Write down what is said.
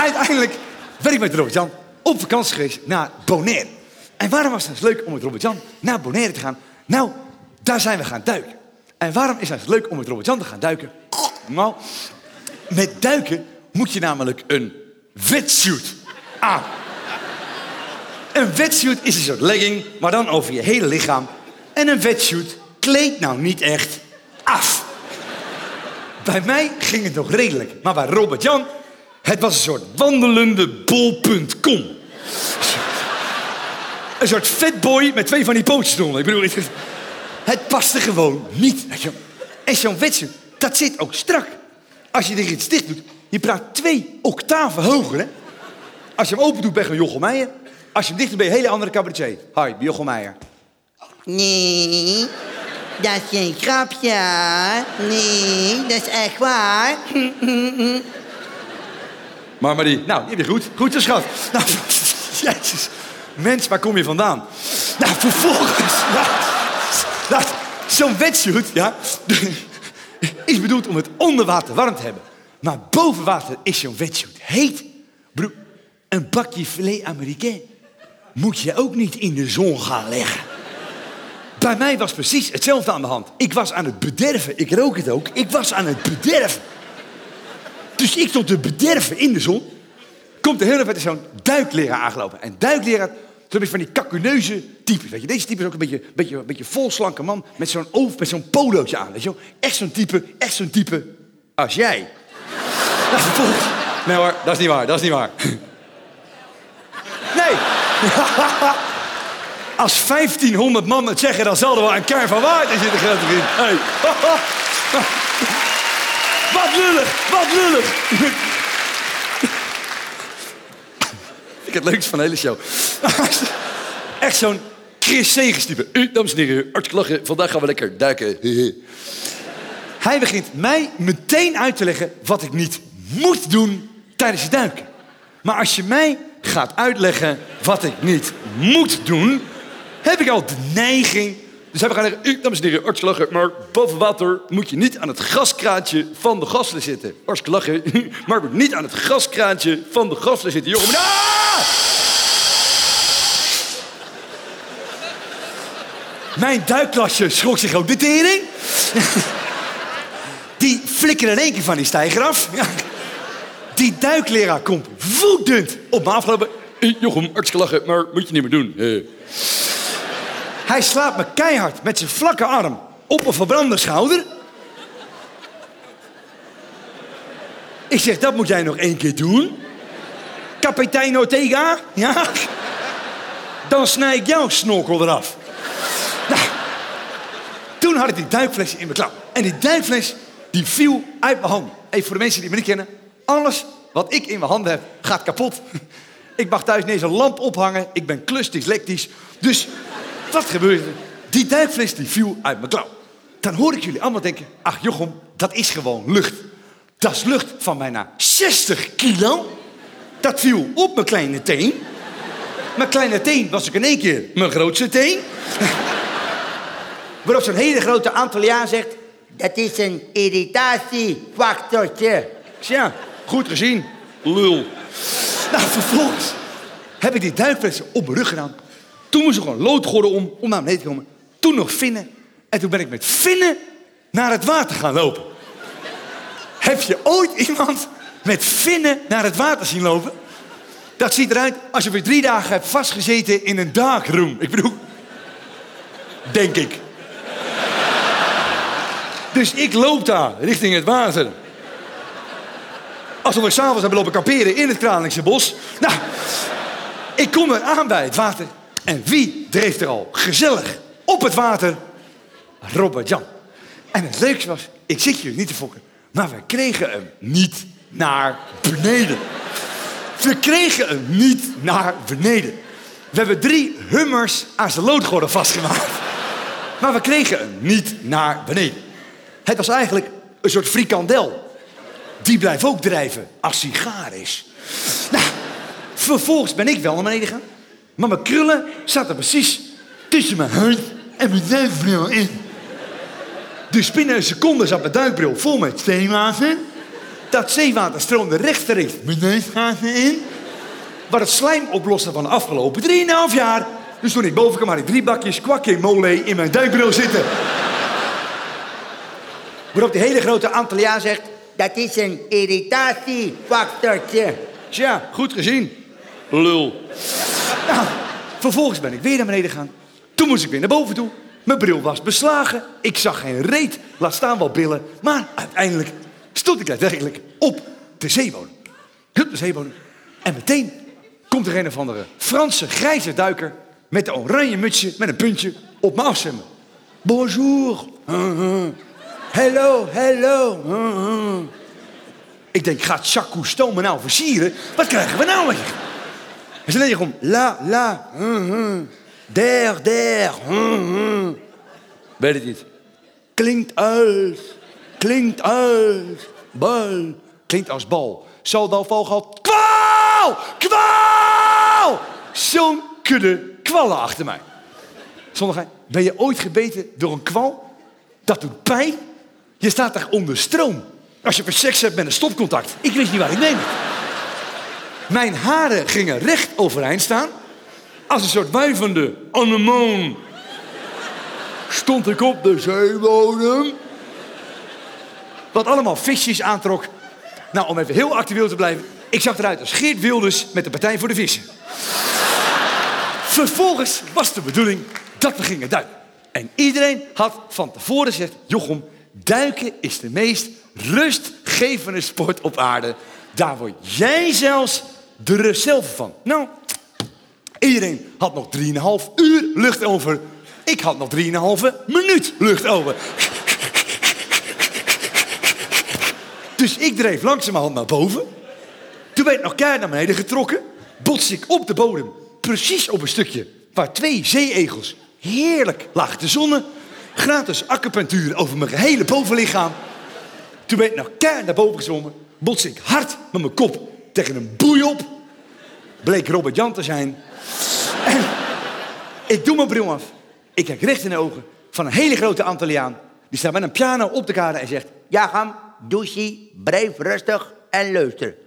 uiteindelijk ben ik met Robert-Jan op vakantie geweest naar Bonaire. En waarom was het nou leuk om met Robert-Jan naar Bonaire te gaan? Nou, daar zijn we gaan duiken. En waarom is het leuk om met Robert-Jan te gaan duiken? Nou, met duiken moet je namelijk een wetsuit aan. Een wetsuit is een soort legging, maar dan over je hele lichaam. En een wetsuit kleedt nou niet echt af. Bij mij ging het nog redelijk. Maar bij Robert-Jan, het was een soort wandelende bol.com. Een soort fatboy met 2 van die pootjes eronder. Ik bedoel, het paste gewoon niet. En zo'n wetsuit, dat zit ook strak. Als je er iets dicht doet, je praat 2 octaven hoger, hè? Als je hem open doet, ben je een Jochem Meijer. Als je hem dicht doet, ben je een hele andere cabaretier. Hi, Jochem Meijer. Nee, dat is geen grapje. Nee, dat is echt waar. Maar Marie, nou, die heb je goed. Goed zo, schat. Nou, jezus. Mens, waar kom je vandaan? Nou, vervolgens... zo'n wetsuit, ja... is bedoeld om het onder water warm te hebben. Maar boven water is zo'n wetsuit heet. Broer, een bakje filet américain moet je ook niet in de zon gaan leggen. Bij mij was precies hetzelfde aan de hand. Ik was aan het bederven. Ik rook het ook. Ik was aan het bederven. Dus ik stond te bederven in de zon. Komt de hele tijd zo'n duikleraar aangelopen. En duikleraar, zo'n beetje van die kakuneuze types. Weet je, deze type is ook een beetje volslanke man met zo'n polootje aan. Weet je wel? Echt zo'n type als jij. Nou, vervolgens... Nee hoor, dat is niet waar. Nee. Als 1500 man het zeggen, dan zal er wel een kern van waarheid in zitten, grote vriend. Hey. Wat lullig. Ik het leukste van de hele show. Echt zo'n Chris Segers type. Dames en heren, hartelijk lachen. Vandaag gaan we lekker duiken. Hij begint mij meteen uit te leggen wat ik niet moet doen tijdens het duiken. Maar als je mij gaat uitleggen wat ik niet moet doen, heb ik al de neiging. Dus hij gaat zeggen, dames en heren, hartstikke lachen, maar boven water moet je niet aan het gaskraantje van de gaslen zitten. Hartstikke lachen, maar moet niet aan het gaskraantje van de gaslen zitten. Jongen, Mijn duikklasje schrok zich ook de tering. Die flikkerde in één keer van die steiger af. Die duikleraar komt woedend op me afgelopen. Jochem, hartstikke lachen, maar moet je niet meer doen. Hij slaat me keihard met zijn vlakke arm op een verbrande schouder. Ik zeg, dat moet jij nog 1 keer doen. Kapitein Ortega, ja? Dan snij ik jouw snorkel eraf. Nou, toen had ik die duikfles in mijn klauw. En die duikfles, die viel uit mijn hand. Even voor de mensen die me niet kennen. Alles wat ik in mijn handen heb, gaat kapot. Ik mag thuis ineens een lamp ophangen. Ik ben klusdyslectisch. Dus, wat gebeurde er? Die duikfles die viel uit mijn klauw. Dan hoor ik jullie allemaal denken, ach Jochem, dat is gewoon lucht. Dat is lucht van bijna 60 kilo. Dat viel op mijn kleine teen. Mijn kleine teen was ook in 1 keer mijn grootste teen. Waarop zo'n hele grote Antilliaan zegt, dat is een irritatiefactortje. Ja, goed gezien, lul. Nou, vervolgens heb ik die duikflessen op mijn rug gedaan. Toen moest ik gewoon loodgordel om naar beneden te komen. Toen nog vinnen. En toen ben ik met vinnen naar het water gaan lopen. Heb je ooit iemand met vinnen naar het water zien lopen? Dat ziet eruit als je weer 3 dagen hebt vastgezeten in een darkroom. Ik bedoel, denk ik. Dus ik loop daar richting het water. Alsof ik s'avonds heb lopen kamperen in het Kralingse bos. Nou, ik kom er aan bij het water. En wie dreef er al gezellig op het water? Robert-Jan. En het leukste was, ik zit hier niet te fokken, maar we kregen hem niet naar beneden. We kregen hem niet naar beneden. We hebben 3 hummers aan zijn loodgordel vastgemaakt. Maar we kregen hem niet naar beneden. Het was eigenlijk een soort frikandel. Die blijft ook drijven als hij gaar is. Nou, vervolgens ben ik wel naar beneden gegaan. Maar mijn krullen zaten precies tussen mijn huid en mijn duikbril in. Dus binnen een seconde zat mijn duikbril vol met steenwater. Dat zeewater stroomde rechtstreeks mijn neusgaten in. Waar het slijm oplossen van de afgelopen 3,5 jaar. Dus toen ik boven kwam, had ik 3 bakjes kwakje mole in mijn duikbril zitten. Waarop die hele grote Antilliaan zegt... Dat is een irritatiefactortje. Tja, goed gezien. Lul. Nou, vervolgens ben ik weer naar beneden gegaan. Toen moest ik weer naar boven toe. Mijn bril was beslagen. Ik zag geen reet. Laat staan wel brillen. Maar uiteindelijk stond ik daadwerkelijk op de zeebodem. Op de zeebodem. En meteen komt er een of andere Franse grijze duiker... met een oranje mutsje met een puntje op me afzwemmen. Bonjour. Hello, hello. Ik denk, gaat Jacques Cousteau me nou versieren? Wat krijgen we nou weer? En ze denken gewoon, la, der, weet het niet. Klinkt als bal. Klinkt als bal. Soldo vogel, kwaal! Zo'n kudde kwallen achter mij. Zonder, ben je ooit gebeten door een kwal? Dat doet pijn. Je staat daar onder stroom. Als je seks hebt met een stopcontact. Ik wist niet waar ik neem. Mijn haren gingen recht overeind staan. Als een soort wuivende anemoon. Stond ik op de zeebodem. Wat allemaal visjes aantrok. Nou, om even heel actueel te blijven. Ik zag eruit als Geert Wilders met de Partij voor de Vissen. Vervolgens was de bedoeling dat we gingen duiken. En iedereen had van tevoren gezegd... Jochem, duiken is de meest rustgevende sport op aarde. Daar word jij zelfs de rust zelf van. Nou, iedereen had nog 3,5 uur lucht over. Ik had nog 3,5 minuut lucht over. Dus ik dreef langzamerhand naar boven. Toen werd ik nog keihard naar beneden getrokken. Botste ik op de bodem. Precies op een stukje waar 2 zeeegels heerlijk lagen te zonnen. Gratis acupunctuur over mijn gehele bovenlichaam. Toen ben ik nog keihard naar boven gezwommen. Botste ik hard met mijn kop tegen een boei op. Bleek Robert Jan te zijn. En ik doe mijn bril af. Ik kijk recht in de ogen van een hele grote Antilliaan. Die staat met een piano op de kade en zegt... Jacham, douchie, blijf rustig en luister.